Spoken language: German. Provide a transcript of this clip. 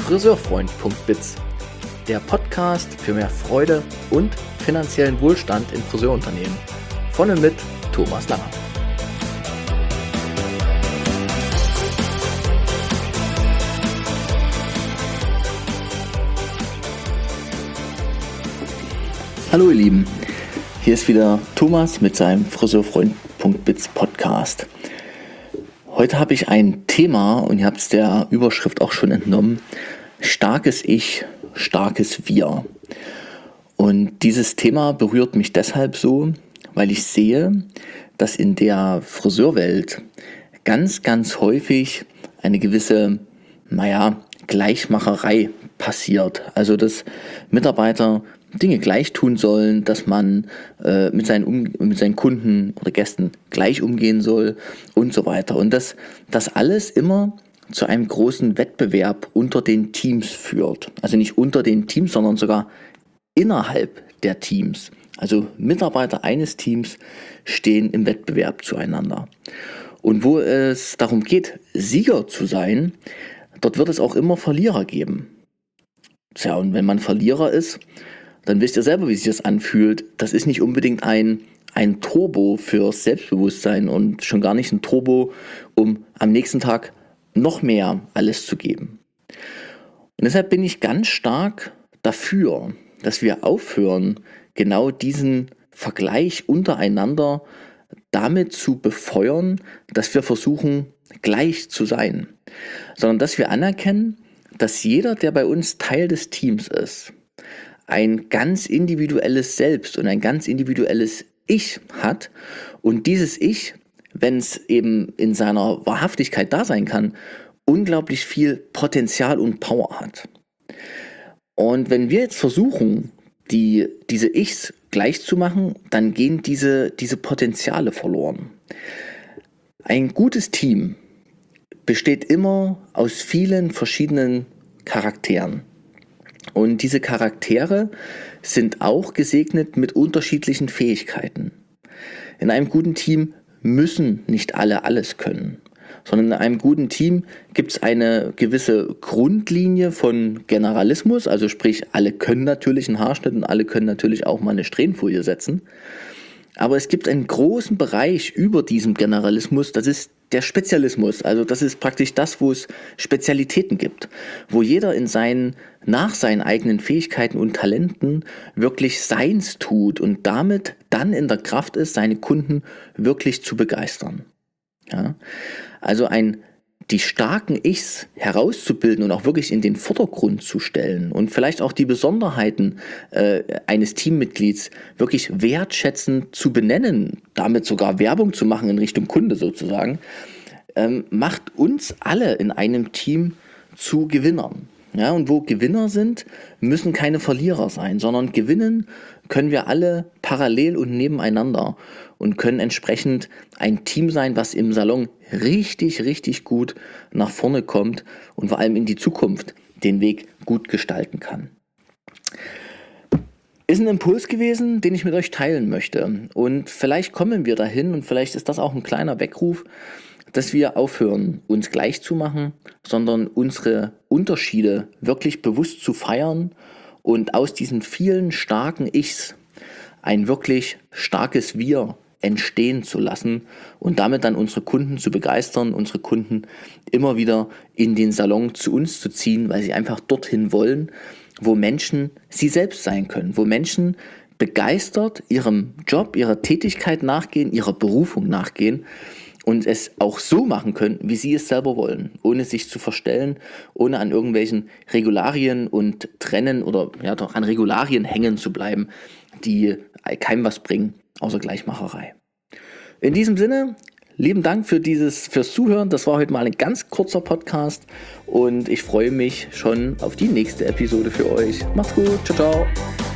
Friseurfreund.biz, der Podcast für mehr Freude und finanziellen Wohlstand in Friseurunternehmen. Von und mit Thomas Langer. Hallo ihr Lieben, hier ist wieder Thomas mit seinem Friseurfreund.biz Podcast. Heute habe ich ein Thema und ihr habt es der Überschrift auch schon entnommen: starkes Ich, starkes Wir. Und dieses Thema berührt mich deshalb so, weil ich sehe, dass in der Friseurwelt ganz, ganz häufig eine gewisse, Gleichmacherei passiert. Also dass Mitarbeiter Dinge gleich tun sollen, dass man mit seinen Kunden oder Gästen gleich umgehen soll und so weiter. Und dass das alles immer zu einem großen Wettbewerb unter den Teams führt. Also nicht unter den Teams, sondern sogar innerhalb der Teams. Also Mitarbeiter eines Teams stehen im Wettbewerb zueinander. Und wo es darum geht, Sieger zu sein, dort wird es auch immer Verlierer geben. Tja, und wenn man Verlierer ist, dann wisst ihr selber, wie sich das anfühlt. Das ist nicht unbedingt ein Turbo fürs Selbstbewusstsein und schon gar nicht ein Turbo, um am nächsten Tag noch mehr alles zu geben. Und deshalb bin ich ganz stark dafür, dass wir aufhören, genau diesen Vergleich untereinander damit zu befeuern, dass wir versuchen, gleich zu sein, sondern dass wir anerkennen, dass jeder, der bei uns Teil des Teams ist, ein ganz individuelles Selbst und ein ganz individuelles Ich hat und dieses Ich, wenn es eben in seiner Wahrhaftigkeit da sein kann, unglaublich viel Potenzial und Power hat. Und wenn wir jetzt versuchen, diese Ichs gleich zu machen, dann gehen diese Potenziale verloren. Ein gutes Team besteht immer aus vielen verschiedenen Charakteren. Und diese Charaktere sind auch gesegnet mit unterschiedlichen Fähigkeiten. In einem guten Team müssen nicht alle alles können, sondern in einem guten Team gibt es eine gewisse Grundlinie von Generalismus, also sprich, alle können natürlich einen Haarschnitt und alle können natürlich auch mal eine Strähnenfolie setzen. Aber es gibt einen großen Bereich über diesem Generalismus, das ist der Spezialismus. Also das ist praktisch das, wo es Spezialitäten gibt, wo jeder nach seinen eigenen Fähigkeiten und Talenten wirklich seins tut und damit dann in der Kraft ist, seine Kunden wirklich zu begeistern. Ja? Also die starken Ichs herauszubilden und auch wirklich in den Vordergrund zu stellen und vielleicht auch die Besonderheiten eines Teammitglieds wirklich wertschätzend zu benennen, damit sogar Werbung zu machen in Richtung Kunde sozusagen, macht uns alle in einem Team zu Gewinnern. Ja, und wo Gewinner sind, müssen keine Verlierer sein, sondern gewinnen können wir alle parallel und nebeneinander und können entsprechend ein Team sein, was im Salon richtig, richtig gut nach vorne kommt und vor allem in die Zukunft den Weg gut gestalten kann. Ist ein Impuls gewesen, den ich mit euch teilen möchte. Und vielleicht kommen wir dahin und vielleicht ist das auch ein kleiner Weckruf, dass wir aufhören, uns gleich zu machen, sondern unsere Unterschiede wirklich bewusst zu feiern und aus diesen vielen starken Ichs ein wirklich starkes Wir entstehen zu lassen und damit dann unsere Kunden zu begeistern, unsere Kunden immer wieder in den Salon zu uns zu ziehen, weil sie einfach dorthin wollen, wo Menschen sie selbst sein können, wo Menschen begeistert ihrem Job, ihrer Tätigkeit nachgehen, ihrer Berufung nachgehen und es auch so machen können, wie sie es selber wollen, ohne sich zu verstellen, ohne an irgendwelchen Regularien und Trennen oder an Regularien hängen zu bleiben, die keinem was bringen, außer Gleichmacherei. In diesem Sinne, lieben Dank fürs Zuhören. Das war heute mal ein ganz kurzer Podcast und ich freue mich schon auf die nächste Episode für euch. Macht's gut, ciao, ciao.